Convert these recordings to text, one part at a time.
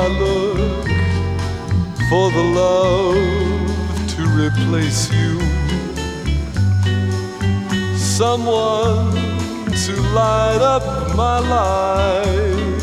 I look for the love to replace you. Someone to light up my life.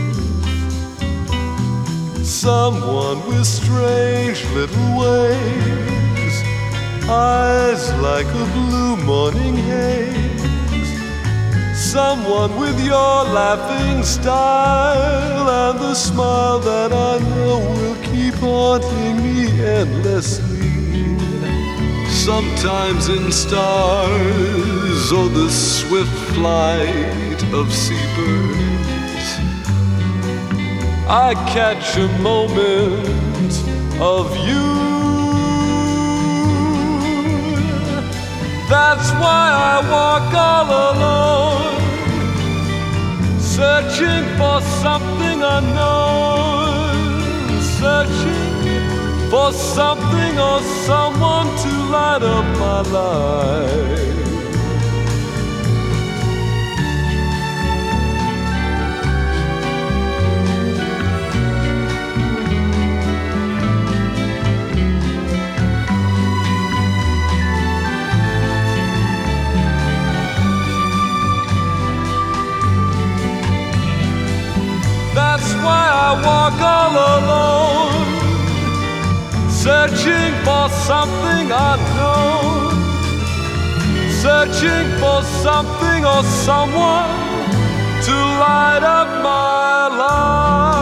Someone with strange little ways, eyes like a blue morning haze. Someone with your laughing style and the smile that I know will keep haunting me endlessly. Sometimes in stars or the swift flight of seabirds, I catch a moment of you. That's why I walk all alone, searching for something unknown, searching for something or someone to light up my life. That's why I walk all alone, searching for something unknown, searching for something or someone to light up my life.